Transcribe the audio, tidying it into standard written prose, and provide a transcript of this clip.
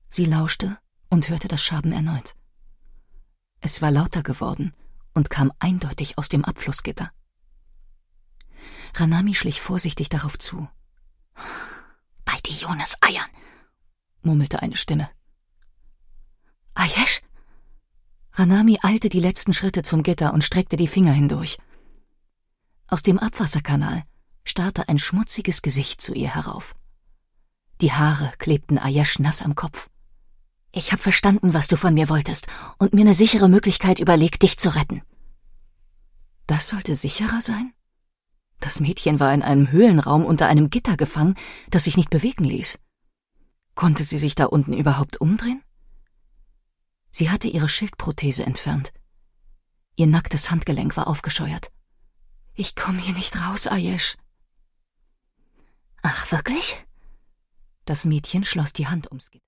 Sie lauschte und hörte das Schaben erneut. Es war lauter geworden und kam eindeutig aus dem Abflussgitter. Ranami schlich vorsichtig darauf zu. »Bei Diones Eiern«, murmelte eine Stimme. »Ayesh?« Ranami eilte die letzten Schritte zum Gitter und streckte die Finger hindurch. Aus dem Abwasserkanal starrte ein schmutziges Gesicht zu ihr herauf. Die Haare klebten Ayesh nass am Kopf. »Ich hab verstanden, was du von mir wolltest und mir eine sichere Möglichkeit überlegt, dich zu retten.« Das sollte sicherer sein? Das Mädchen war in einem Höhlenraum unter einem Gitter gefangen, das sich nicht bewegen ließ. Konnte sie sich da unten überhaupt umdrehen? Sie hatte ihre Schildprothese entfernt. Ihr nacktes Handgelenk war aufgescheuert. »Ich komme hier nicht raus, Ayesh.« »Ach, wirklich?« Das Mädchen schloss die Hand ums Gitter.